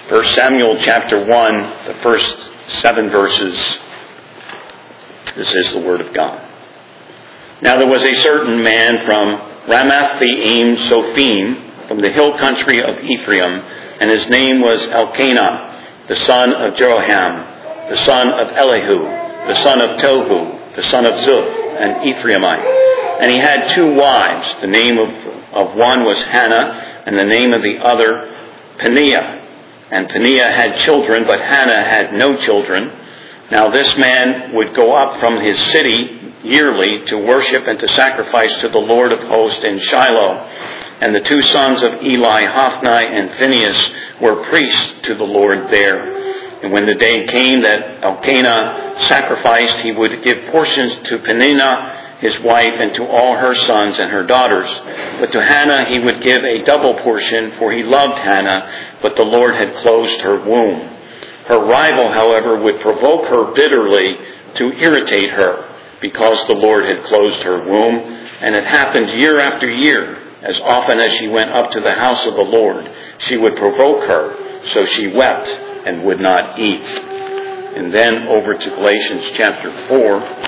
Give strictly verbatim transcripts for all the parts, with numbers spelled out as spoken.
First Samuel chapter one, the first seven verses. This is the Word of God. Now there was a certain man from Ramath-the-Aim Sophim, from the hill country of Ephraim, and his name was Elkanah, the son of Jeroham, the son of Elihu, the son of Tohu, the son of Zuph, an Ephraimite. And he had two wives. The name of, of one was Hannah, and the name of the other Peninnah. And Peninnah had children, but Hannah had no children. Now this man would go up from his city yearly to worship and to sacrifice to the Lord of hosts in Shiloh. And the two sons of Eli, Hophni and Phinehas, were priests to the Lord there. And when the day came that Elkanah sacrificed, he would give portions to Peninnah, his wife, and to all her sons and her daughters. But to Hannah he would give a double portion, for he loved Hannah, but the Lord had closed her womb. Her rival, however, would provoke her bitterly to irritate her, because the Lord had closed her womb. And it happened year after year, as often as she went up to the house of the Lord, she would provoke her, so she wept and would not eat. And then over to Galatians chapter four.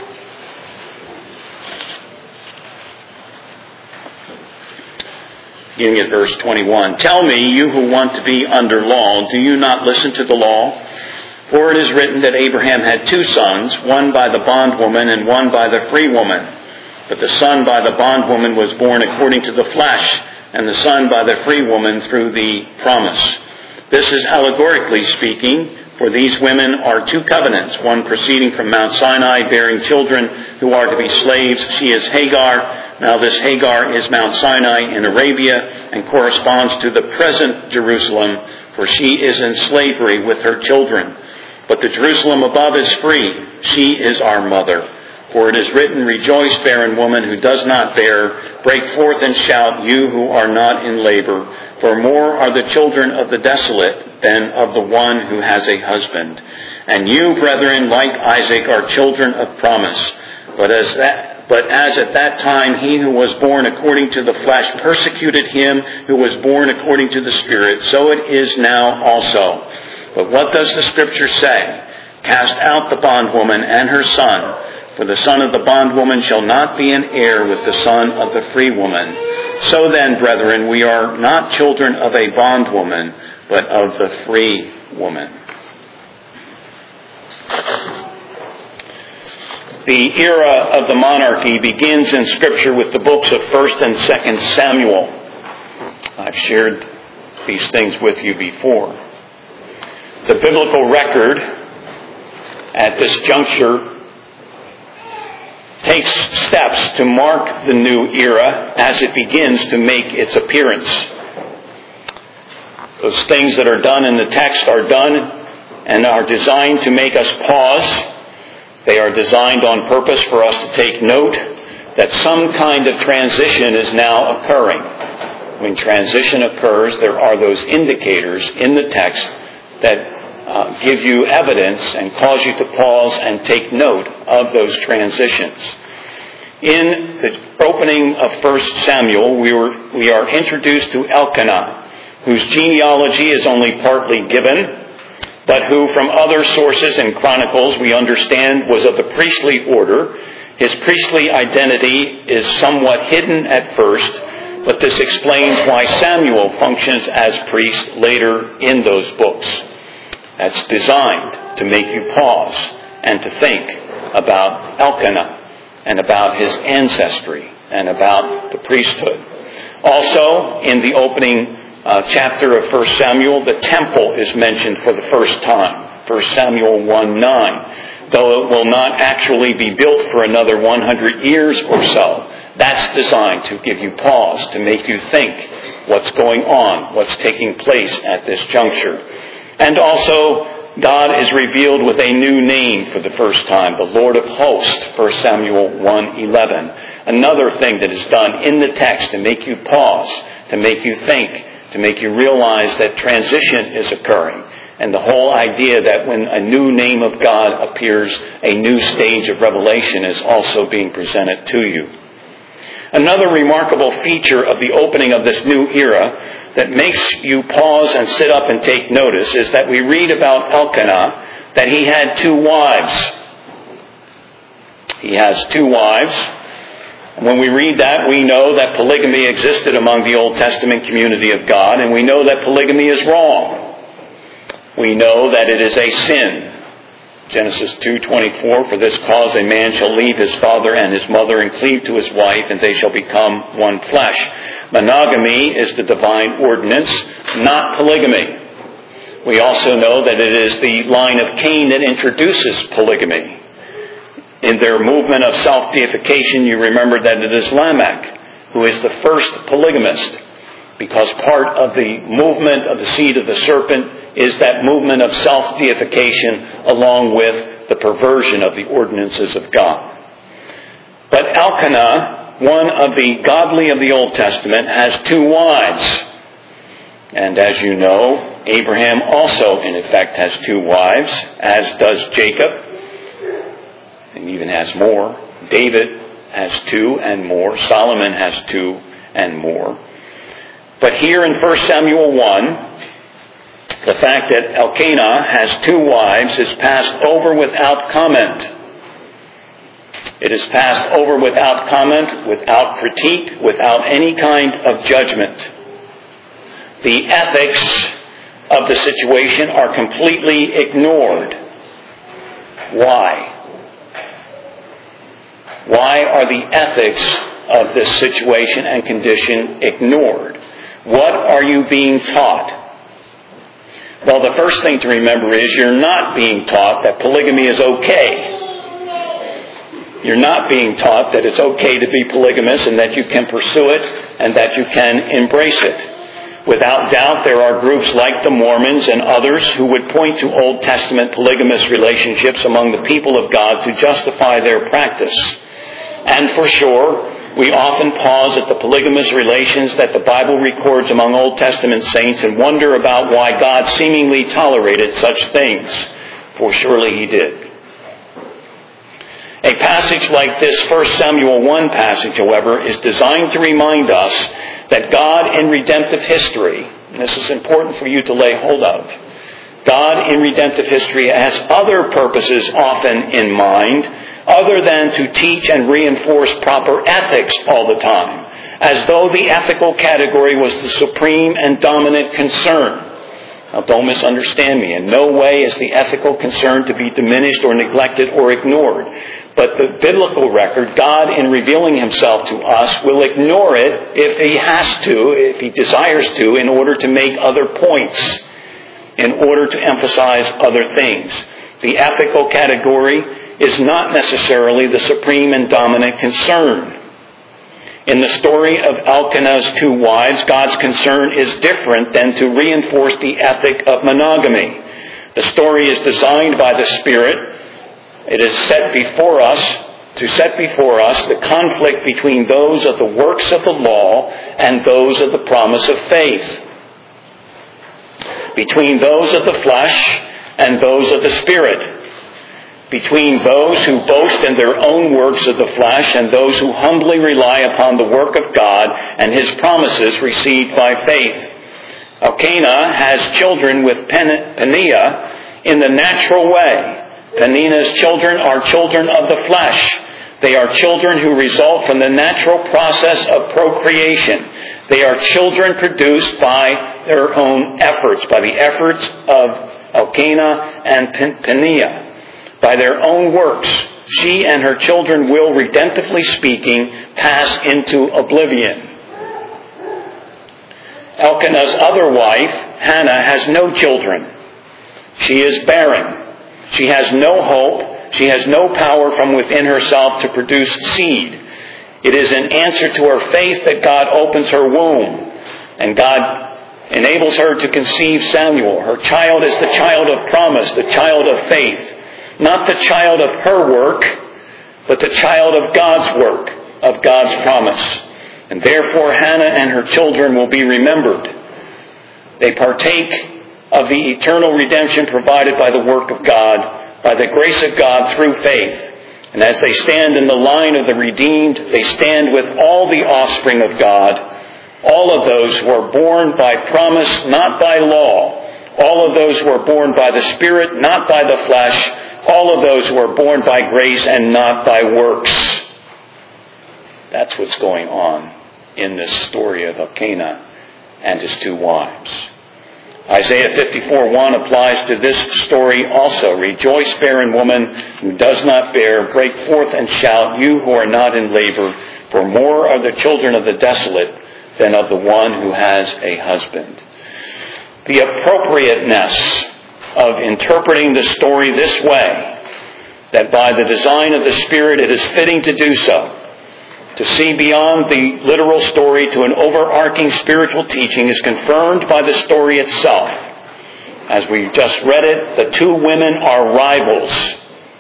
Beginning at verse twenty-one. Tell me, you who want to be under law, do you not listen to the law? For it is written that Abraham had two sons, one by the bondwoman and one by the free woman. But the son by the bondwoman was born according to the flesh, and the son by the free woman through the promise. This is allegorically speaking, for these women are two covenants, one proceeding from Mount Sinai, bearing children who are to be slaves. She is Hagar. Now this Hagar is Mount Sinai in Arabia and corresponds to the present Jerusalem, for she is in slavery with her children. But the Jerusalem above is free. She is our mother. For it is written, Rejoice, barren woman who does not bear. Break forth and shout, you who are not in labor. For more are the children of the desolate than of the one who has a husband. And you, brethren, like Isaac, are children of promise. But as that, but as at that time he who was born according to the flesh persecuted him who was born according to the Spirit, so it is now also. But what does the Scripture say? Cast out the bondwoman and her son. For the son of the bondwoman shall not be an heir with the son of the free woman. So then, brethren, we are not children of a bondwoman, but of the free woman. The era of the monarchy begins in Scripture with the books of First and Second Samuel. I've shared these things with you before. The biblical record at this juncture takes steps to mark the new era as it begins to make its appearance. Those things that are done in the text are done and are designed to make us pause. They are designed on purpose for us to take note that some kind of transition is now occurring. When transition occurs, there are those indicators in the text that Uh, give you evidence and cause you to pause and take note of those transitions. In the opening of First Samuel, we, were, we are introduced to Elkanah, whose genealogy is only partly given, but who from other sources and chronicles we understand was of the priestly order. His priestly identity is somewhat hidden at first, but this explains why Samuel functions as priest later in those books. That's designed to make you pause and to think about Elkanah and about his ancestry and about the priesthood. Also, in the opening uh, chapter of First Samuel, the temple is mentioned for the first time. First Samuel one nine. Though it will not actually be built for another one hundred years or so, that's designed to give you pause, to make you think what's going on, what's taking place at this juncture. And also, God is revealed with a new name for the first time, the Lord of hosts, First Samuel one eleven. Another thing that is done in the text to make you pause, to make you think, to make you realize that transition is occurring. And the whole idea that when a new name of God appears, a new stage of revelation is also being presented to you. Another remarkable feature of the opening of this new era that makes you pause and sit up and take notice is that we read about Elkanah that he had two wives. He has two wives. And when we read that, we know that polygamy existed among the Old Testament community of God, and we know that polygamy is wrong. We know that it is a sin. Genesis two twenty-four, for this cause a man shall leave his father and his mother and cleave to his wife, and they shall become one flesh. Monogamy is the divine ordinance, not polygamy. We also know that it is the line of Cain that introduces polygamy. In their movement of self-deification, you remember that it is Lamech who is the first polygamist, because part of the movement of the seed of the serpent is that movement of self-deification along with the perversion of the ordinances of God. But Elkanah, one of the godly of the Old Testament, has two wives. And as you know, Abraham also in effect has two wives, as does Jacob, and even has more. David has two and more. Solomon has two and more. But here in First Samuel one, the fact that Elkanah has two wives is passed over without comment. It is passed over without comment, without critique, without any kind of judgment. The ethics of the situation are completely ignored. Why? Why are the ethics of this situation and condition ignored? What are you being taught? Well, the first thing to remember is you're not being taught that polygamy is okay. You're not being taught that it's okay to be polygamous and that you can pursue it and that you can embrace it. Without doubt, there are groups like the Mormons and others who would point to Old Testament polygamous relationships among the people of God to justify their practice. And for sure, we often pause at the polygamous relations that the Bible records among Old Testament saints and wonder about why God seemingly tolerated such things, for surely He did. A passage like this First Samuel one passage, however, is designed to remind us that God in redemptive history, and this is important for you to lay hold of, God in redemptive history has other purposes often in mind, other than to teach and reinforce proper ethics all the time, as though the ethical category was the supreme and dominant concern. Now, don't misunderstand me. In no way is the ethical concern to be diminished or neglected or ignored. But the biblical record, God in revealing Himself to us, will ignore it if He has to, if He desires to, in order to make other points, in order to emphasize other things. The ethical category is not necessarily the supreme and dominant concern. In the story of Elkanah's two wives, God's concern is different than to reinforce the ethic of monogamy. The story is designed by the Spirit. It is set before us, to set before us the conflict between those of the works of the law and those of the promise of faith. Between those of the flesh and those of the Spirit. Between those who boast in their own works of the flesh and those who humbly rely upon the work of God and His promises received by faith. Elkanah has children with Pen- Peninnah in the natural way. Peninnah's children are children of the flesh. They are children who result from the natural process of procreation. They are children produced by their own efforts, by the efforts of Elkanah and Peninnah. By their own works, she and her children will, redemptively speaking, pass into oblivion. Elkanah's other wife, Hannah, has no children. She is barren. She has no hope. She has no power from within herself to produce seed. It is in answer to her faith that God opens her womb, and God enables her to conceive Samuel. Her child is the child of promise, the child of faith. Not the child of her work, but the child of God's work, of God's promise. And therefore Hannah and her children will be remembered. They partake of the eternal redemption provided by the work of God, by the grace of God through faith. And as they stand in the line of the redeemed, they stand with all the offspring of God All of those who are born by promise, not by law. All of those who are born by the Spirit, not by the flesh. All of those who are born by grace and not by works. That's what's going on in this story of Elkanah and his two wives. Isaiah fifty-four one applies to this story also. Rejoice, barren woman who does not bear. Break forth and shout, you who are not in labor. For more are the children of the desolate than of the one who has a husband. The appropriateness of interpreting the story this way, that by the design of the Spirit it is fitting to do so, to see beyond the literal story to an overarching spiritual teaching, is confirmed by the story itself. As we just read it, the two women are rivals.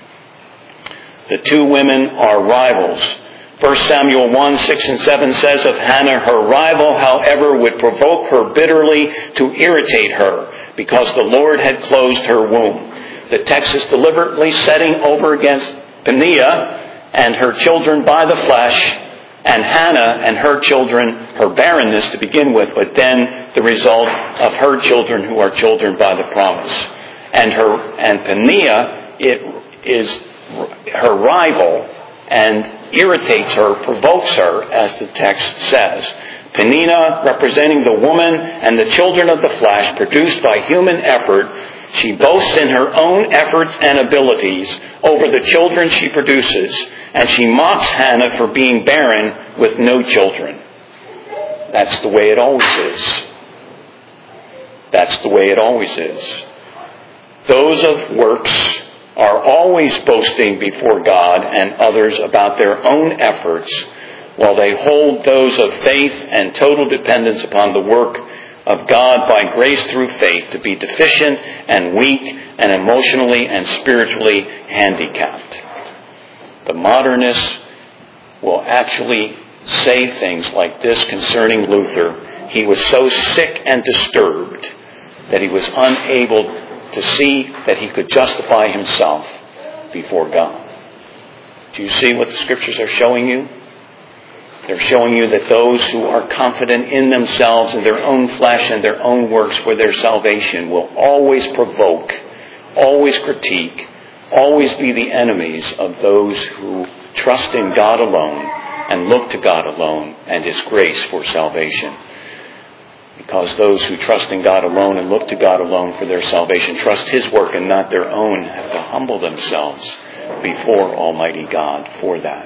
The two women are rivals. First Samuel one, six and seven says of Hannah, her rival, however, would provoke her bitterly to irritate her, because the Lord had closed her womb. The text is deliberately setting over against Peninnah and her children by the flesh, and Hannah and her children, her barrenness to begin with, but then the result of her children who are children by the promise. And her and Peninnah, it is her rival and irritates her, provokes her, as the text says. Peninnah, representing the woman and the children of the flesh produced by human effort, she boasts in her own efforts and abilities over the children she produces, and she mocks Hannah for being barren with no children. That's the way it always is. That's the way it always is. Those of works are always boasting before God and others about their own efforts, while they hold those of faith and total dependence upon the work of God by grace through faith to be deficient and weak and emotionally and spiritually handicapped. The modernists will actually say things like this concerning Luther. He was so sick and disturbed that he was unable to see that he could justify himself before God. Do you see what the Scriptures are showing you? They're showing you that those who are confident in themselves and their own flesh and their own works for their salvation will always provoke, always critique, always be the enemies of those who trust in God alone and look to God alone and His grace for salvation. Because those who trust in God alone and look to God alone for their salvation, trust His work and not their own, have to humble themselves before Almighty God for that.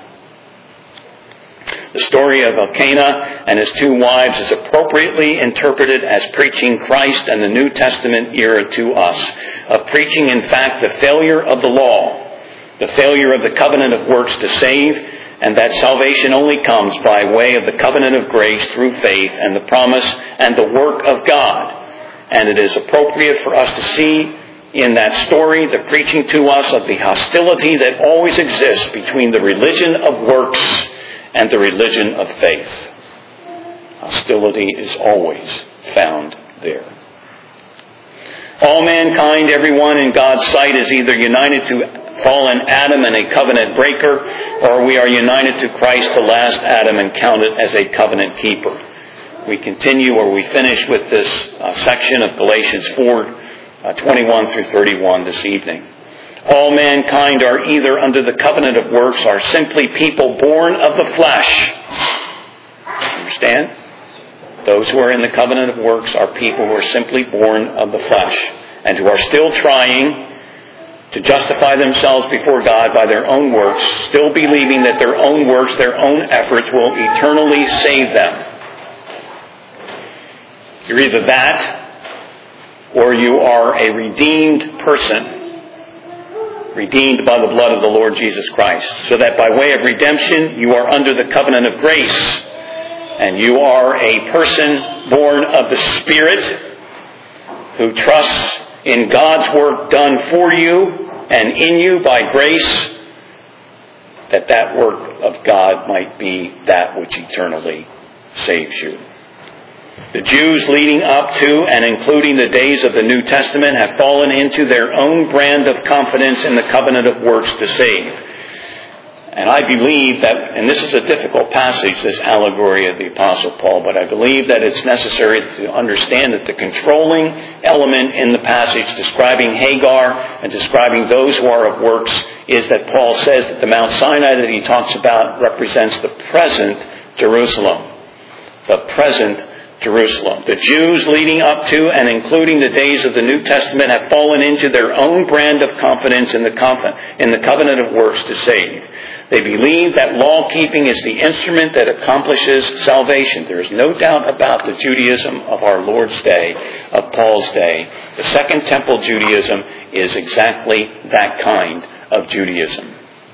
The story of Elkanah and his two wives is appropriately interpreted as preaching Christ and the New Testament era to us, of preaching, in fact, the failure of the law, the failure of the covenant of works to save, and that salvation only comes by way of the covenant of grace through faith and the promise and the work of God. And it is appropriate for us to see in that story the preaching to us of the hostility that always exists between the religion of works and the religion of faith. Hostility is always found there. All mankind, everyone in God's sight, is either united to fallen Adam and a covenant breaker, or we are united to Christ, the last Adam, and counted as a covenant keeper. We continue, or we finish with this uh, section of Galatians four, uh, twenty-one through thirty-one this evening. All mankind are either under the covenant of works, or simply people born of the flesh. Understand? Those who are in the covenant of works are people who are simply born of the flesh, and who are still trying to justify themselves before God by their own works, still believing that their own works, their own efforts will eternally save them. You're either that, or you are a redeemed person, redeemed by the blood of the Lord Jesus Christ, so that by way of redemption you are under the covenant of grace, and you are a person born of the Spirit who trusts in God's work done for you and in you by grace, that that work of God might be that which eternally saves you. The Jews leading up to and including the days of the New Testament have fallen into their own brand of confidence in the covenant of works to save. And I believe that, and this is a difficult passage, this allegory of the Apostle Paul, but I believe that it's necessary to understand that the controlling element in the passage describing Hagar and describing those who are of works is that Paul says that the Mount Sinai that he talks about represents the present Jerusalem. The present Jerusalem. The Jews leading up to and including the days of the New Testament have fallen into their own brand of confidence in the, conf- in the covenant of works to save. They believe that law-keeping is the instrument that accomplishes salvation. There is no doubt about the Judaism of our Lord's day, of Paul's day. The Second Temple Judaism is exactly that kind of Judaism.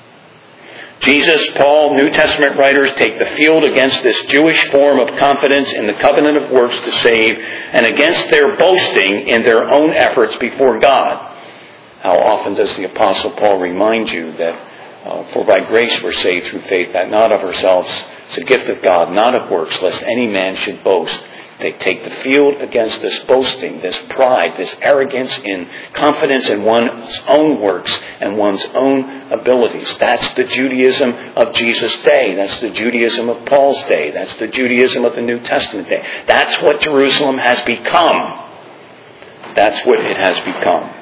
Jesus, Paul, New Testament writers take the field against this Jewish form of confidence in the covenant of works to save and against their boasting in their own efforts before God. How often does the Apostle Paul remind you that Uh, for by grace we're saved through faith, that not of ourselves, it's a gift of God, not of works, lest any man should boast. They take the field against this boasting, this pride, this arrogance in confidence in one's own works and one's own abilities. That's the Judaism of Jesus' day. That's the Judaism of Paul's day. That's the Judaism of the New Testament day. That's what Jerusalem has become. That's what it has become.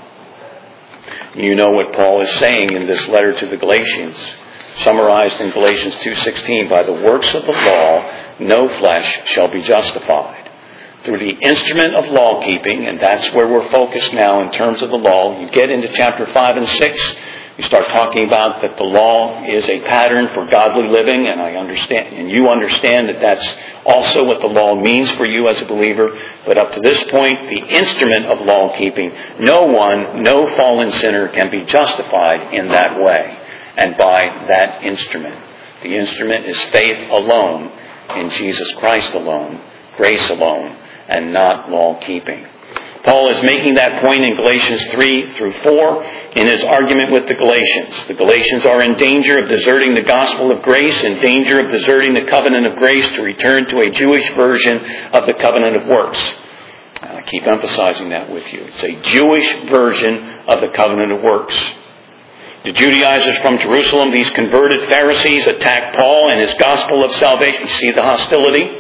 You know what Paul is saying in this letter to the Galatians, summarized in Galatians two sixteen, by the works of the law, no flesh shall be justified. Through the instrument of law keeping, and that's where we're focused now in terms of the law, you get into chapter five and six, you start talking about that the law is a pattern for godly living, and I understand, and you understand that that's also what the law means for you as a believer. But up to this point, the instrument of law keeping, no one, no fallen sinner can be justified in that way and by that instrument. The instrument is faith alone in Jesus Christ alone, grace alone, and not law keeping. Paul is making that point in Galatians three through four in his argument with the Galatians. The Galatians are in danger of deserting the gospel of grace, in danger of deserting the covenant of grace to return to a Jewish version of the covenant of works. And I keep emphasizing that with you. It's a Jewish version of the covenant of works. The Judaizers from Jerusalem, these converted Pharisees, attack Paul and his gospel of salvation. You see the hostility?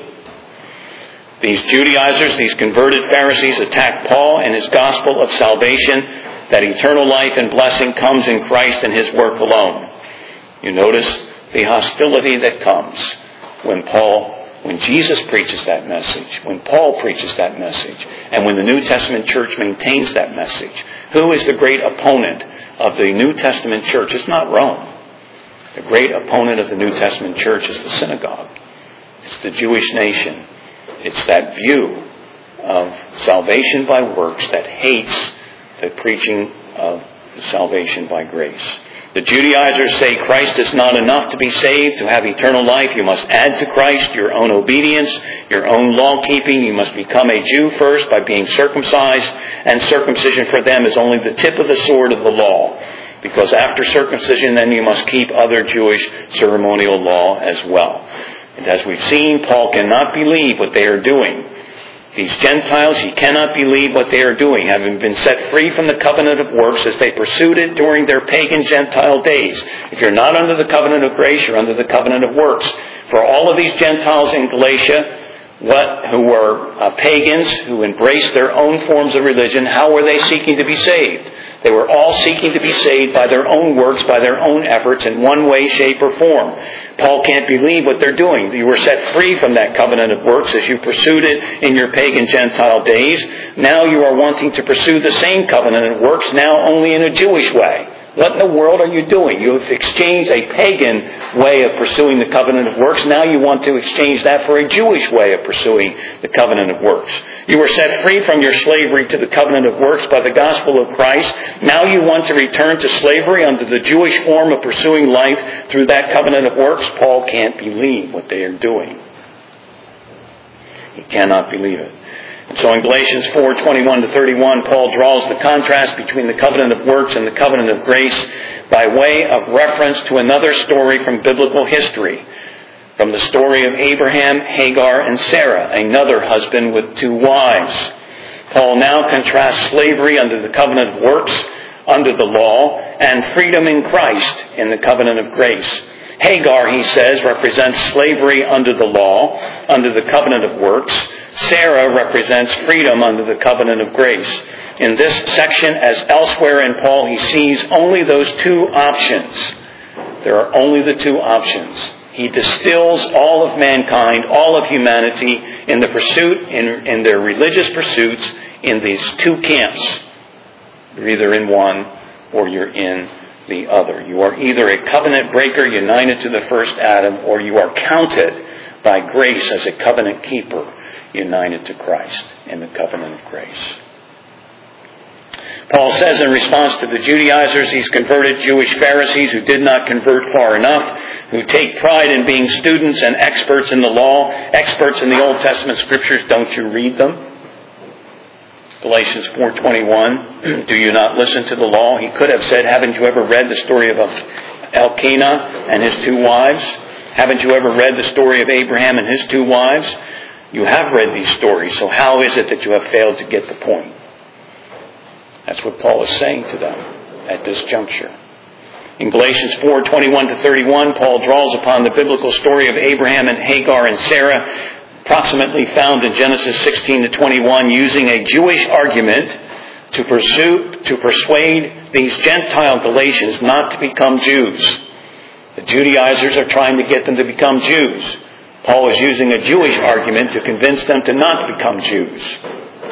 These Judaizers, these converted Pharisees, attack Paul and his gospel of salvation, that eternal life and blessing comes in Christ and his work alone. You notice the hostility that comes when Paul, when Jesus preaches that message, when Paul preaches that message, and when the New Testament church maintains that message. Who is the great opponent of the New Testament church? It's not Rome. The great opponent of the New Testament church is the synagogue. It's the Jewish nation. It's that view of salvation by works that hates the preaching of the salvation by grace. The Judaizers say Christ is not enough to be saved, to have eternal life. You must add to Christ your own obedience, your own law-keeping. You must become a Jew first by being circumcised, and circumcision for them is only the tip of the sword of the law. Because after circumcision, then you must keep other Jewish ceremonial law as well. And as we've seen, Paul cannot believe what they are doing. These Gentiles, he cannot believe what they are doing, having been set free from the covenant of works as they pursued it during their pagan Gentile days. If you're not under the covenant of grace, you're under the covenant of works. For all of these Gentiles in Galatia, what, who were uh, pagans, who embraced their own forms of religion, how were they seeking to be saved? They were all seeking to be saved by their own works, by their own efforts in one way, shape, or form. Paul can't believe what they're doing. You were set free from that covenant of works as you pursued it in your pagan Gentile days. Now you are wanting to pursue the same covenant of works, now only in a Jewish way. What in the world are you doing? You have exchanged a pagan way of pursuing the covenant of works. Now you want to exchange that for a Jewish way of pursuing the covenant of works. You were set free from your slavery to the covenant of works by the gospel of Christ. Now you want to return to slavery under the Jewish form of pursuing life through that covenant of works. Paul can't believe what they are doing. He cannot believe it. And so in Galatians four, twenty-one to thirty-one, Paul draws the contrast between the covenant of works and the covenant of grace by way of reference to another story from biblical history, from the story of Abraham, Hagar, and Sarah, another husband with two wives. Paul now contrasts slavery under the covenant of works, under the law, and freedom in Christ in the covenant of grace. Hagar, he says, represents slavery under the law, under the covenant of works. Sarah represents freedom under the covenant of grace. In this section, as elsewhere in Paul, he sees only those two options. There are only the two options. He distills all of mankind, all of humanity, in the pursuit, in, in their religious pursuits, in these two camps. You're either in one or you're in the other. You are either a covenant breaker united to the first Adam, or you are counted by grace as a covenant keeper united to Christ in the covenant of grace. Paul says in response to the Judaizers, these converted Jewish Pharisees who did not convert far enough, who take pride in being students and experts in the law, experts in the Old Testament Scriptures, don't you read them? Galatians four twenty-one, do you not listen to the law? He could have said, haven't you ever read the story of Elkanah and his two wives? Haven't you ever read the story of Abraham and his two wives? You have read these stories, so how is it that you have failed to get the point? That's what Paul is saying to them at this juncture. In Galatians four twenty-one to thirty-one, Paul draws upon the biblical story of Abraham and Hagar and Sarah, approximately found in Genesis sixteen to twenty-one, using a Jewish argument to pursue, to persuade these Gentile Galatians not to become Jews. The Judaizers are trying to get them to become Jews. Paul is using a Jewish argument to convince them to not become Jews.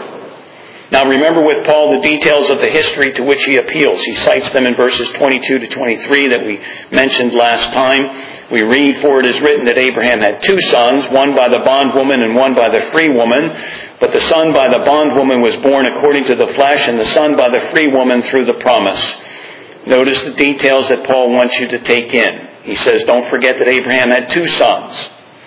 Now remember with Paul the details of the history to which he appeals. He cites them in verses twenty-two to twenty-three that we mentioned last time. We read, for it is written that Abraham had two sons, one by the bondwoman and one by the free woman. But the son by the bondwoman was born according to the flesh, and the son by the free woman through the promise. Notice the details that Paul wants you to take in. He says, don't forget that Abraham had two sons.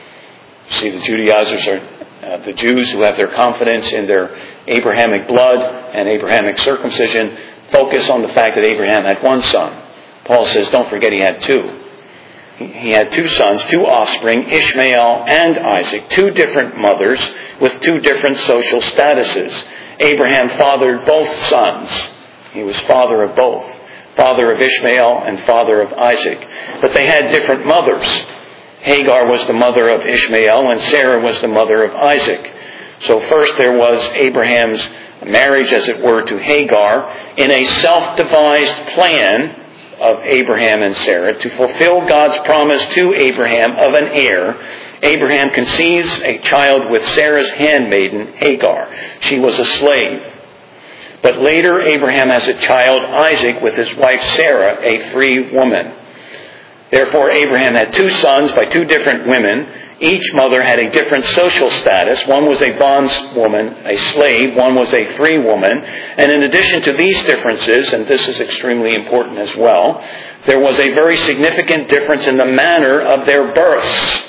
See, the Judaizers are uh, the Jews who have their confidence in their Abrahamic blood and Abrahamic circumcision focus on the fact that Abraham had one son. Paul says, don't forget he had two. He had two sons, two offspring, Ishmael and Isaac, two different mothers with two different social statuses. Abraham fathered both sons. He was father of both, father of Ishmael and father of Isaac. But they had different mothers. Hagar was the mother of Ishmael and Sarah was the mother of Isaac. So first there was Abraham's marriage, as it were, to Hagar in a self-devised plan of Abraham and Sarah to fulfill God's promise to Abraham of an heir. Abraham conceives a child with Sarah's handmaiden, Hagar. She was a slave. But later Abraham has a child, Isaac, with his wife Sarah, a free woman. Therefore, Abraham had two sons by two different women. Each mother had a different social status. One was a bondwoman, a slave. One was a free woman. And in addition to these differences, and this is extremely important as well, there was a very significant difference in the manner of their births.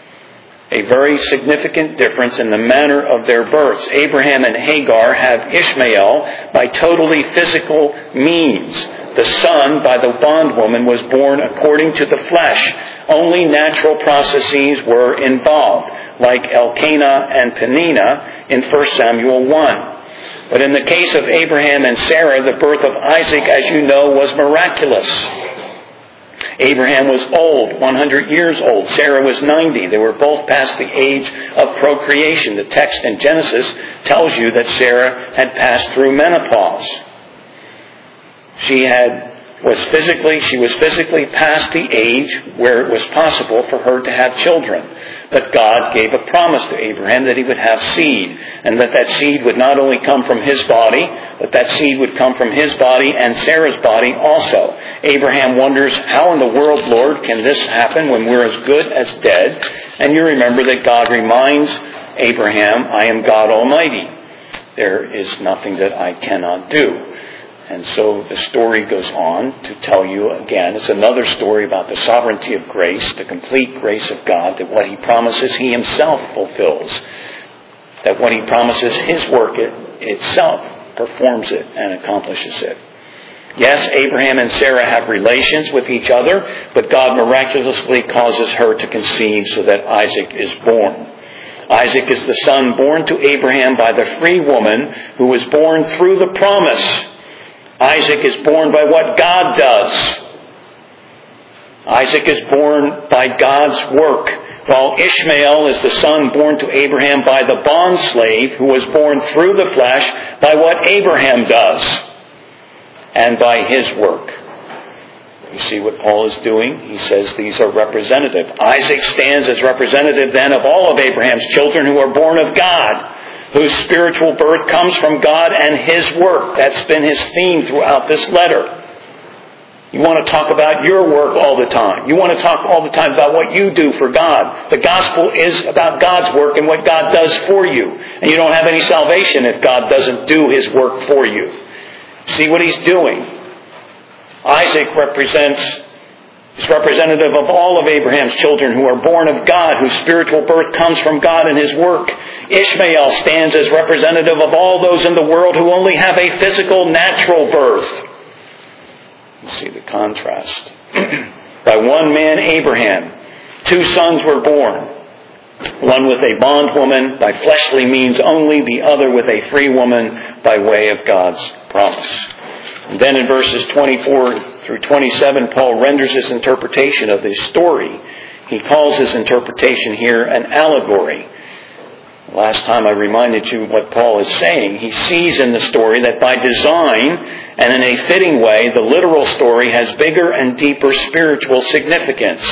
A very significant difference in the manner of their births. Abraham and Hagar have Ishmael by totally physical means. The son by the bondwoman was born according to the flesh. Only natural processes were involved, like Elkanah and Peninnah in First Samuel one. But in the case of Abraham and Sarah, the birth of Isaac, as you know, was miraculous. Abraham was old, one hundred years old. Sarah was ninety. They were both past the age of procreation. The text in Genesis tells you that Sarah had passed through menopause. She had was physically, she was physically past the age where it was possible for her to have children. But God gave a promise to Abraham that he would have seed, and that that seed would not only come from his body, but that seed would come from his body and Sarah's body also. Abraham wonders, how in the world, Lord, can this happen when we're as good as dead? And you remember that God reminds Abraham, I am God Almighty. There is nothing that I cannot do. And so the story goes on to tell you again, it's another story about the sovereignty of grace, the complete grace of God, that what he promises he himself fulfills. That what he promises his work it, itself performs it and accomplishes it. Yes, Abraham and Sarah have relations with each other, but God miraculously causes her to conceive so that Isaac is born. Isaac is the son born to Abraham by the free woman who was born through the promise. Isaac is born by what God does. Isaac is born by God's work, while Ishmael is the son born to Abraham by the bondslave who was born through the flesh by what Abraham does and by his work. You see what Paul is doing? He says these are representative. Isaac stands as representative then of all of Abraham's children who are born of God, whose spiritual birth comes from God and his work. That's been his theme throughout this letter. You want to talk about your work all the time. You want to talk all the time about what you do for God. The gospel is about God's work and what God does for you. And you don't have any salvation if God doesn't do his work for you. See what he's doing. Isaac represents, is representative of all of Abraham's children who are born of God, whose spiritual birth comes from God and his work. Ishmael stands as representative of all those in the world who only have a physical, natural birth. You see the contrast. By one man, Abraham, two sons were born. One with a bondwoman by fleshly means only, the other with a free woman by way of God's promise. And then in verses twenty-four through twenty-seven, Paul renders his interpretation of this story. He calls his interpretation here an allegory. Last time I reminded you what Paul is saying. He sees in the story that by design and in a fitting way, the literal story has bigger and deeper spiritual significance.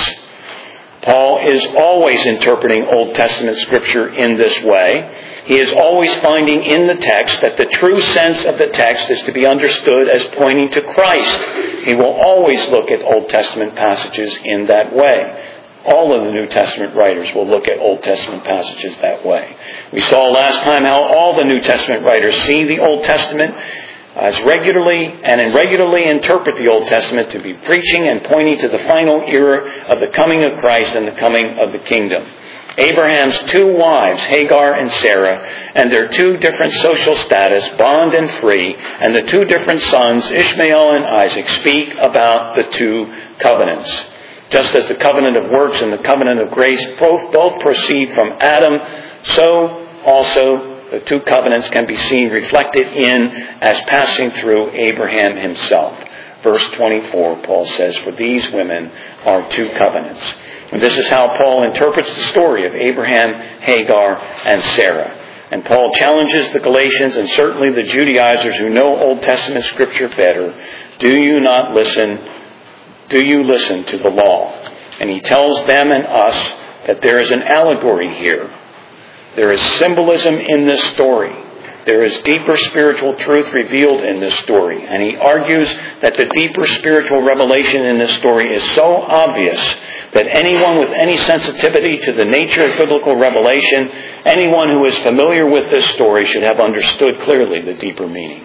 Paul is always interpreting Old Testament Scripture in this way. He is always finding in the text that the true sense of the text is to be understood as pointing to Christ. He will always look at Old Testament passages in that way. All of the New Testament writers will look at Old Testament passages that way. We saw last time how all the New Testament writers see the Old Testament as regularly and regularly interpret the Old Testament to be preaching and pointing to the final era of the coming of Christ and the coming of the kingdom. Abraham's two wives, Hagar and Sarah, and their two different social status, bond and free, and the two different sons, Ishmael and Isaac, speak about the two covenants. Just as the covenant of works and the covenant of grace both, both proceed from Adam, so also the two covenants can be seen reflected in as passing through Abraham himself. Verse twenty-four, Paul says, for these women are two covenants. And this is how Paul interprets the story of Abraham, Hagar, and Sarah. And Paul challenges the Galatians and certainly the Judaizers who know Old Testament Scripture better. Do you not listen? Do you listen to the law? And he tells them and us that there is an allegory here. There is symbolism in this story. There is deeper spiritual truth revealed in this story. And he argues that the deeper spiritual revelation in this story is so obvious that anyone with any sensitivity to the nature of biblical revelation, anyone who is familiar with this story should have understood clearly the deeper meaning.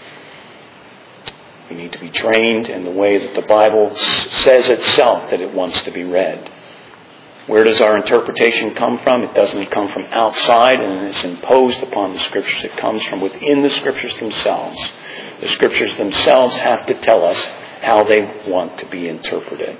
We need to be trained in the way that the Bible says itself that it wants to be read. Where does our interpretation come from? It doesn't come from outside and it's imposed upon the Scriptures. It comes from within the Scriptures themselves. The Scriptures themselves have to tell us how they want to be interpreted.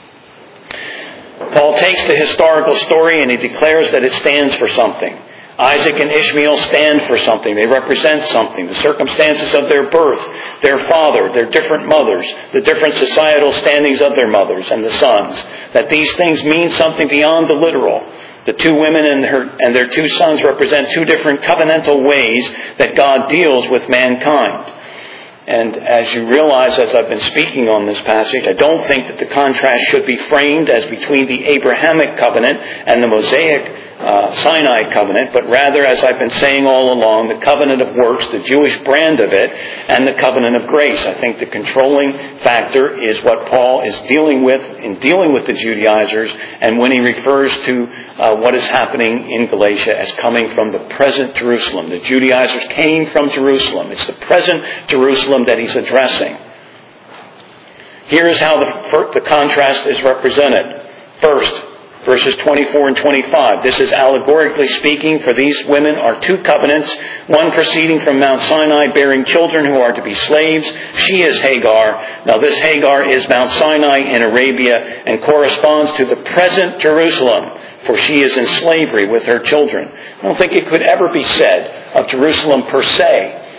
Paul takes the historical story and he declares that it stands for something. Isaac and Ishmael stand for something. They represent something. The circumstances of their birth, their father, their different mothers, the different societal standings of their mothers and the sons. That these things mean something beyond the literal. The two women and, her, and their two sons represent two different covenantal ways that God deals with mankind. And as you realize, as I've been speaking on this passage, I don't think that the contrast should be framed as between the Abrahamic covenant and the Mosaic uh, Sinai covenant, but rather, as I've been saying all along, the covenant of works, the Jewish brand of it, and the covenant of grace. I think the controlling factor is what Paul is dealing with in dealing with the Judaizers, and when he refers to uh, what is happening in Galatia as coming from the present Jerusalem. The Judaizers came from Jerusalem. It's the present Jerusalem that he's addressing. Here is how the, the contrast is represented. First, verses twenty-four and twenty-five. This is allegorically speaking, for these women are two covenants, one proceeding from Mount Sinai, bearing children who are to be slaves. She is Hagar. Now this Hagar is Mount Sinai in Arabia and corresponds to the present Jerusalem, for she is in slavery with her children. I don't think it could ever be said of Jerusalem per se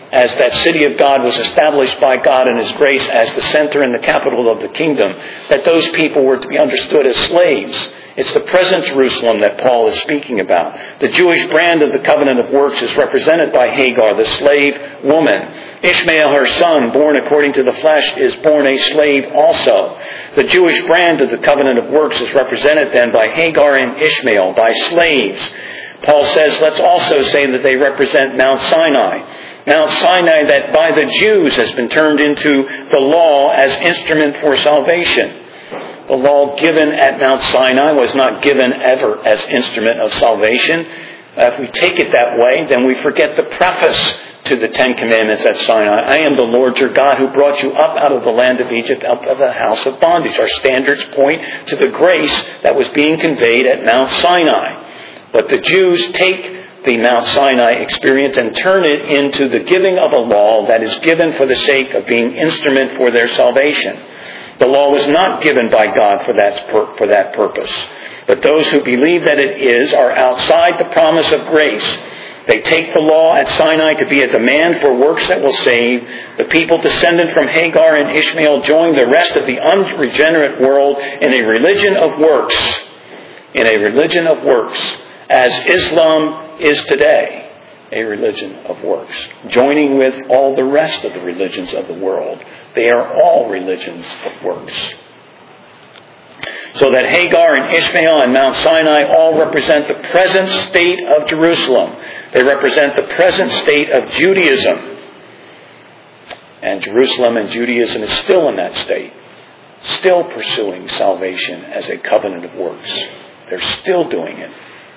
as that city of God was established by God in His grace as the center and the capital of the kingdom, that those people were to be understood as slaves. It's the present Jerusalem that Paul is speaking about. The Jewish brand of the covenant of works is represented by Hagar, the slave woman. Ishmael, her son, born according to the flesh, is born a slave also. The Jewish brand of the covenant of works is represented then by Hagar and Ishmael, by slaves. Paul says, let's also say that they represent Mount Sinai. Mount Sinai that by the Jews has been turned into the law as instrument for salvation. The law given at Mount Sinai was not given ever as instrument of salvation. Uh, if we take it that way, then we forget the preface to the Ten Commandments at Sinai. I am the Lord your God who brought you up out of the land of Egypt, out of the house of bondage. Our standards point to the grace that was being conveyed at Mount Sinai. But the Jews take the Mount Sinai experience and turn it into the giving of a law that is given for the sake of being instrument for their salvation. The law was not given by God for that, for that purpose. But those who believe that it is are outside the promise of grace. They take the law at Sinai to be a demand for works that will save. The people descended from Hagar and Ishmael joined the rest of the unregenerate world in a religion of works. In a religion of works. As Islam is today. A religion of works. Joining with all the rest of the religions of the world. They are all religions of works. So that Hagar and Ishmael and Mount Sinai all represent the present state of Jerusalem. They represent the present state of Judaism. And Jerusalem and Judaism is still in that state. Still pursuing salvation as a covenant of works. They're still doing it.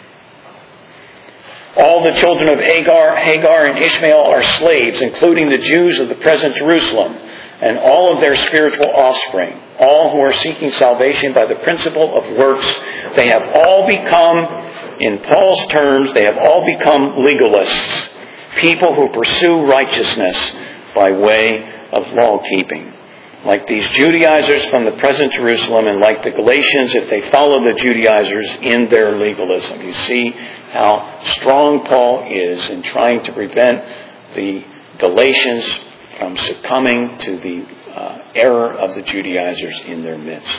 All the children of Hagar, Hagar and Ishmael are slaves, including the Jews of the present Jerusalem, and all of their spiritual offspring, all who are seeking salvation by the principle of works. They have all become, in Paul's terms, they have all become legalists, people who pursue righteousness by way of law-keeping. Like these Judaizers from the present Jerusalem, and like the Galatians, if they follow the Judaizers in their legalism. You see how strong Paul is in trying to prevent the Galatians from succumbing to the uh, error of the Judaizers in their midst.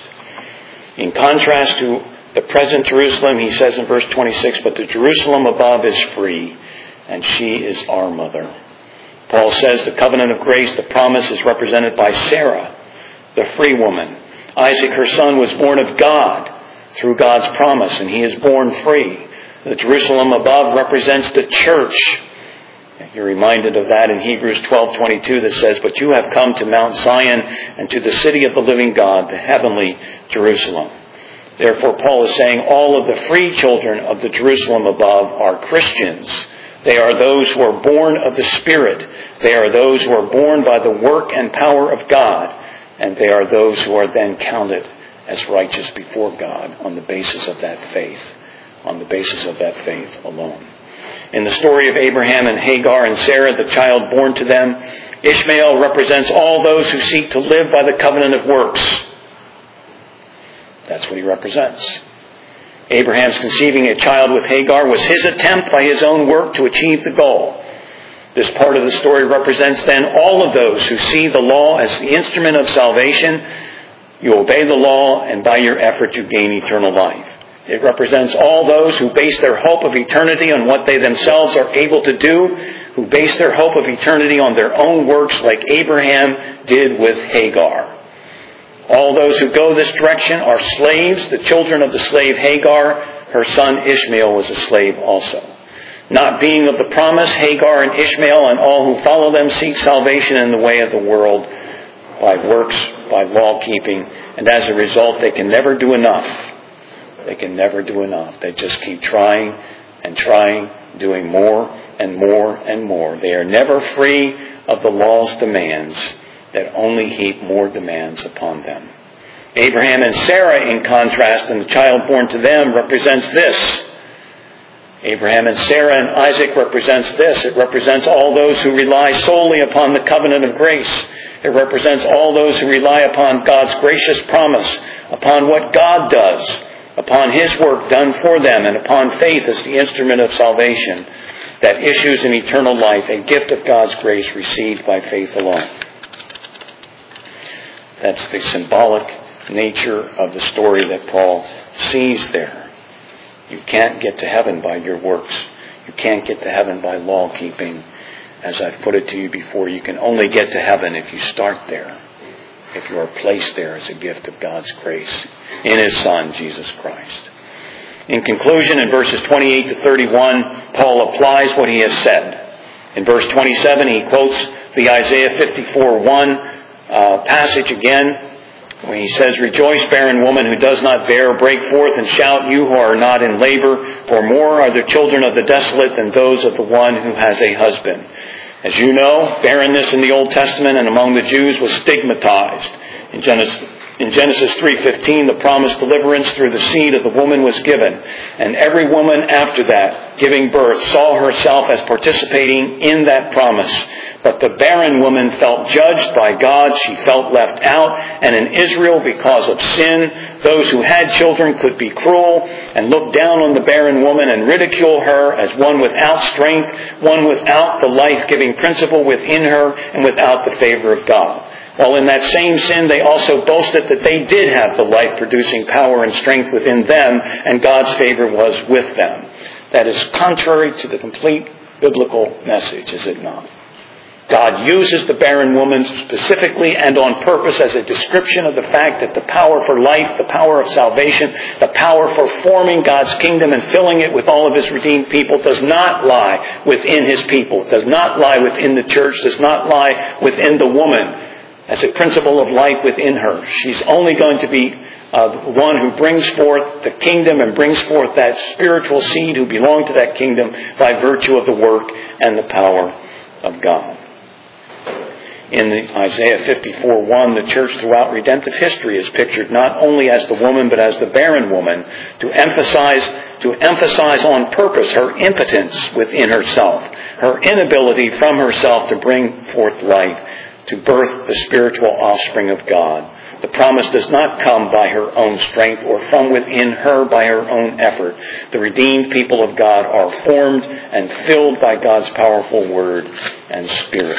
In contrast to the present Jerusalem, he says in verse twenty-six, but the Jerusalem above is free, and she is our mother. Paul says the covenant of grace, the promise, is represented by Sarah, the free woman. Isaac, her son, was born of God through God's promise, and he is born free. The Jerusalem above represents the church. You're reminded of that in Hebrews twelve twenty-two that says, but you have come to Mount Zion and to the city of the living God, the heavenly Jerusalem. Therefore, Paul is saying all of the free children of the Jerusalem above are Christians. They are those who are born of the Spirit. They are those who are born by the work and power of God. And they are those who are then counted as righteous before God on the basis of that faith. On the basis of that faith alone. In the story of Abraham and Hagar and Sarah, the child born to them, Ishmael represents all those who seek to live by the covenant of works. That's what he represents. Abraham's conceiving a child with Hagar was his attempt by his own work to achieve the goal. This part of the story represents then all of those who see the law as the instrument of salvation. You obey the law, and by your effort you gain eternal life. It represents all those who base their hope of eternity on what they themselves are able to do, who base their hope of eternity on their own works like Abraham did with Hagar. All those who go this direction are slaves. The children of the slave Hagar, her son Ishmael was a slave also. Not being of the promise, Hagar and Ishmael and all who follow them seek salvation in the way of the world by works, by law keeping, and as a result they can never do enough. They can never do enough. They just keep trying and trying, doing more and more and more. They are never free of the law's demands that only heap more demands upon them. Abraham and Sarah, in contrast, and the child born to them represents this. Abraham and Sarah and Isaac represents this. It represents all those who rely solely upon the covenant of grace. It represents all those who rely upon God's gracious promise, upon what God does, upon His work done for them, and upon faith as the instrument of salvation. that issues in eternal life, a gift of God's grace received by faith alone. That's the symbolic nature of the story that Paul sees there. You can't get to heaven by your works. You can't get to heaven by law keeping. As I've put it to you before, you can only get to heaven if you start there, if you are placed there as a gift of God's grace in His Son, Jesus Christ. In conclusion, in verses twenty-eight to thirty-one, Paul applies what he has said. In verse twenty-seven, he quotes the Isaiah fifty-four one uh, passage again, when he says, "Rejoice, barren woman who does not bear, break forth and shout, you who are not in labor, for more are the children of the desolate than those of the one who has a husband." As you know, barrenness in the Old Testament and among the Jews was stigmatized. In Genesis, in Genesis three fifteen, the promised deliverance through the seed of the woman was given. And every woman after that, giving birth, saw herself as participating in that promise. But the barren woman felt judged by God. She felt left out. And in Israel, because of sin, those who had children could be cruel and look down on the barren woman and ridicule her as one without strength, one without the life-giving principle within her and without the favor of God. While in that same sin, they also boasted that they did have the life-producing power and strength within them, and God's favor was with them. That is contrary to the complete biblical message, is it not? God uses the barren woman specifically and on purpose as a description of the fact that the power for life, the power of salvation, the power for forming God's kingdom and filling it with all of His redeemed people does not lie within His people, does not lie within the church, does not lie within the woman as a principle of life within her. She's only going to be uh, one who brings forth the kingdom and brings forth that spiritual seed who belong to that kingdom by virtue of the work and the power of God. In the Isaiah fifty-four one, the church throughout redemptive history is pictured not only as the woman but as the barren woman to emphasize to emphasize on purpose her impotence within herself, her inability from herself to bring forth life, to birth the spiritual offspring of God. The promise does not come by her own strength or from within her by her own effort. The redeemed people of God are formed and filled by God's powerful word and spirit.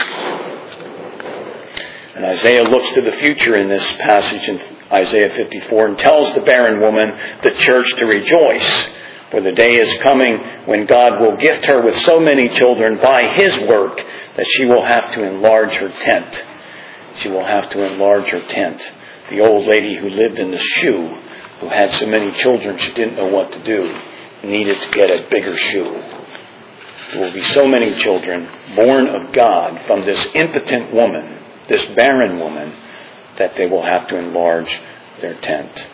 And Isaiah looks to the future in this passage in Isaiah fifty-four and tells the barren woman, the church, to rejoice. For the day is coming when God will gift her with so many children by His work that she will have to enlarge her tent. She will have to enlarge her tent. The old lady who lived in the shoe, who had so many children she didn't know what to do, needed to get a bigger shoe. There will be so many children born of God from this impotent woman, this barren woman, that they will have to enlarge their tent.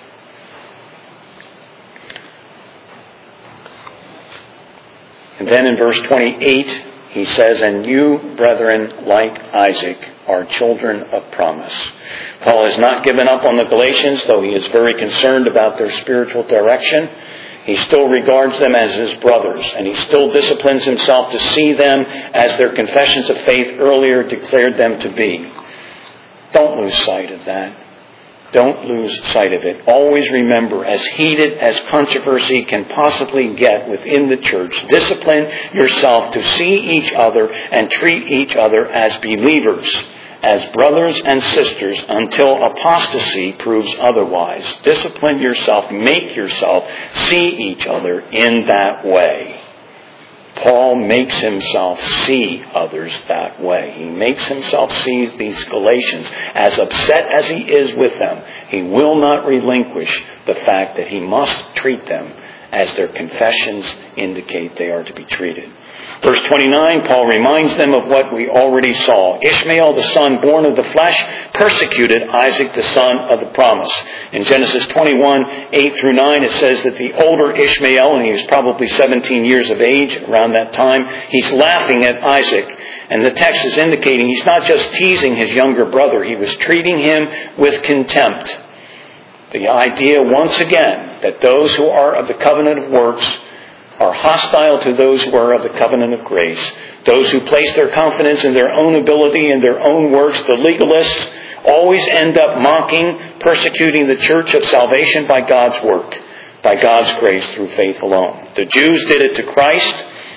And then in verse twenty-eight, he says, "And you, brethren, like Isaac, are children of promise." Paul has not given up on the Galatians, though he is very concerned about their spiritual direction. He still regards them as his brothers, and he still disciplines himself to see them as their confessions of faith earlier declared them to be. Don't lose sight of that. Don't lose sight of it. Always remember, as heated as controversy can possibly get within the church, discipline yourself to see each other and treat each other as believers, as brothers and sisters, until apostasy proves otherwise. Discipline yourself, make yourself see each other in that way. Paul makes himself see others that way. He makes himself see these Galatians, as upset as he is with them, he will not relinquish the fact that he must treat them as their confessions indicate they are to be treated. Verse twenty-nine, Paul reminds them of what we already saw. Ishmael, the son born of the flesh, persecuted Isaac, the son of the promise. In Genesis twenty-one, eight through nine, it says that the older Ishmael, and he was probably seventeen years of age around that time, he's laughing at Isaac. And the text is indicating he's not just teasing his younger brother, he was treating him with contempt. The idea, once again, that those who are of the covenant of works are hostile to those who are of the covenant of grace. Those who place their confidence in their own ability and their own works, the legalists, always end up mocking, persecuting the church of salvation by God's work, by God's grace through faith alone. The Jews did it to Christ.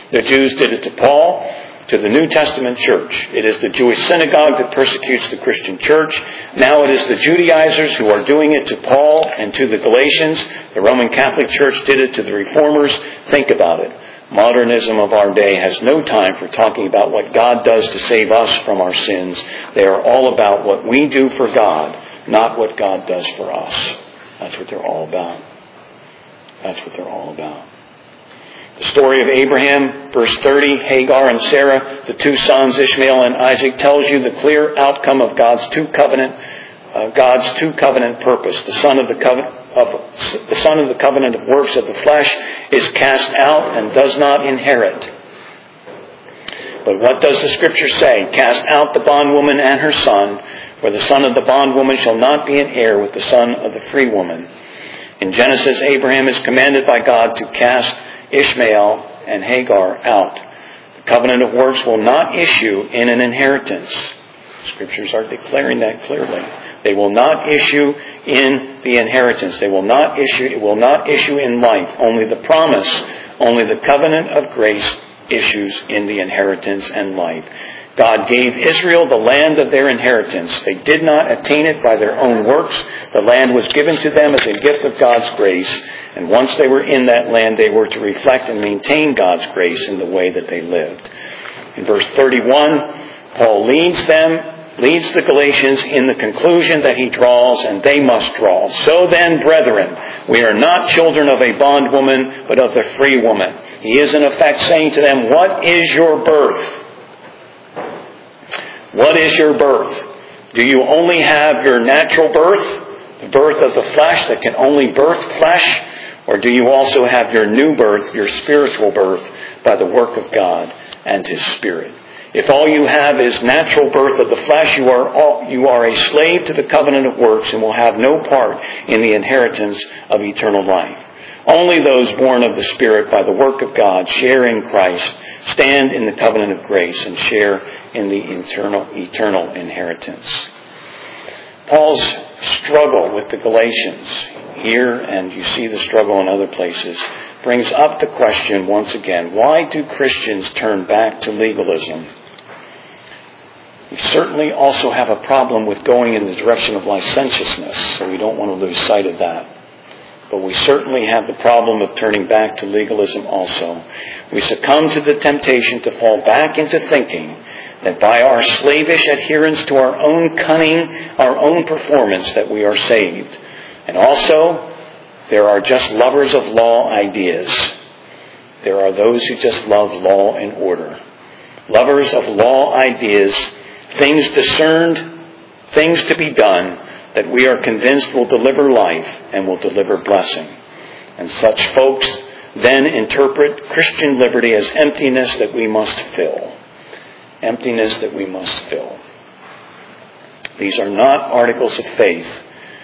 The Jews did it to Paul, to the New Testament church. It is the Jewish synagogue that persecutes the Christian church. Now it is the Judaizers who are doing it to Paul and to the Galatians. The Roman Catholic Church did it to the Reformers. Think about it. Modernism of our day has no time for talking about what God does to save us from our sins. They are all about what we do for God, not what God does for us. That's what they're all about. That's what they're all about. The story of Abraham, verse thirty, Hagar and Sarah, the two sons, Ishmael and Isaac, tells you the clear outcome of God's two covenant, uh, God's two covenant purpose. The son of the covenant of the son of the covenant of works of the flesh is cast out and does not inherit. But what does the Scripture say? Cast out the bondwoman and her son, for the son of the bondwoman shall not be an heir with the son of the free woman. In Genesis, Abraham is commanded by God to cast Ishmael and Hagar out. The covenant of works will not issue in an inheritance. Scriptures are declaring that clearly. They will not issue in the inheritance. They will not issue, it will not issue in life. Only the promise, only the covenant of grace issues in the inheritance and life. God gave Israel the land of their inheritance. They did not attain it by their own works. The land was given to them as a gift of God's grace. And once they were in that land, they were to reflect and maintain God's grace in the way that they lived. In verse thirty-one, Paul leads them, leads the Galatians in the conclusion that he draws, and they must draw. So then, brethren, we are not children of a bondwoman, but of the free woman. He is in effect saying to them, what is your birth? What is your birth? Do you only have your natural birth, the birth of the flesh that can only birth flesh? Or do you also have your new birth, your spiritual birth, by the work of God and His Spirit? If all you have is natural birth of the flesh, you are all, you are a slave to the covenant of works and will have no part in the inheritance of eternal life. Only those born of the Spirit by the work of God share in Christ, stand in the covenant of grace, and share in the eternal, eternal inheritance. Paul's struggle with the Galatians here, and you see the struggle in other places, brings up the question once again, why do Christians turn back to legalism? We certainly also have a problem with going in the direction of licentiousness, so we don't want to lose sight of that. But we certainly have the problem of turning back to legalism also. We succumb to the temptation to fall back into thinking that by our slavish adherence to our own cunning, our own performance, that we are saved. And also, there are just lovers of law ideas. There are those who just love law and order. Lovers of law ideas, things discerned, things to be done, that we are convinced will deliver life and will deliver blessing. And such folks then interpret Christian liberty as emptiness that we must fill. Emptiness that we must fill. These are not articles of faith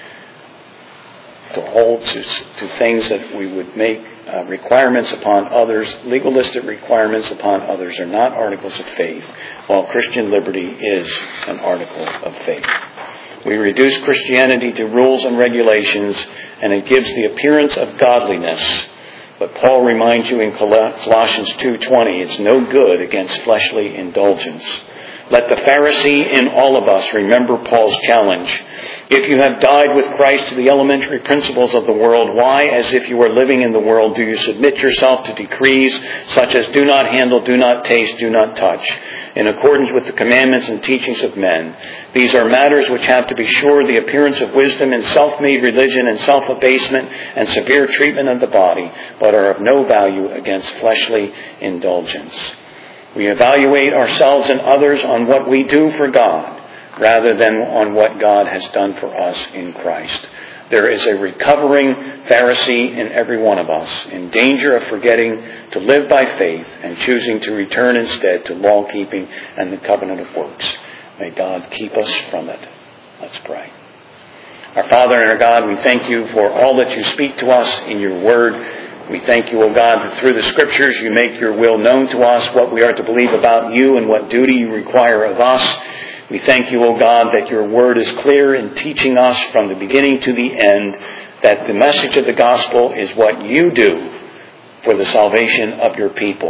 to hold to, to things that we would make uh, requirements upon others, legalistic requirements upon others are not articles of faith, while Christian liberty is an article of faith. We reduce Christianity to rules and regulations, and it gives the appearance of godliness. But Paul reminds you in Colossians two twenty, it's no good against fleshly indulgence. Let the Pharisee in all of us remember Paul's challenge. If you have died with Christ to the elementary principles of the world, why, as if you were living in the world, do you submit yourself to decrees such as do not handle, do not taste, do not touch, in accordance with the commandments and teachings of men? These are matters which have, to be sure, the appearance of wisdom in self-made religion and self-abasement and severe treatment of the body, but are of no value against fleshly indulgence. We evaluate ourselves and others on what we do for God, rather than on what God has done for us in Christ. There is a recovering Pharisee in every one of us, in danger of forgetting to live by faith and choosing to return instead to law-keeping and the covenant of works. May God keep us from it. Let's pray. Our Father and our God, we thank you for all that you speak to us in your word. We thank you, O God, that through the Scriptures you make your will known to us, what we are to believe about you and what duty you require of us. We thank you, O God, that your word is clear in teaching us from the beginning to the end that the message of the gospel is what you do for the salvation of your people.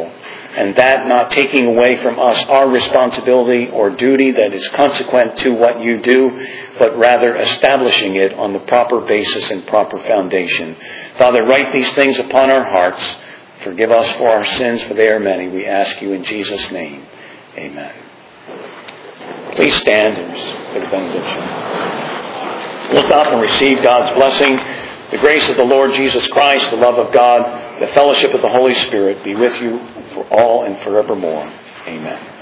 and that not taking away from us our responsibility or duty that is consequent to what you do, but rather establishing it on the proper basis and proper foundation. Father, write these things upon our hearts. Forgive us for our sins, for they are many. We ask you in Jesus' name. Amen. Please stand for the benediction. Look up and receive God's blessing. The grace of the Lord Jesus Christ, the love of God, the fellowship of the Holy Spirit be with you for all and forevermore. Amen.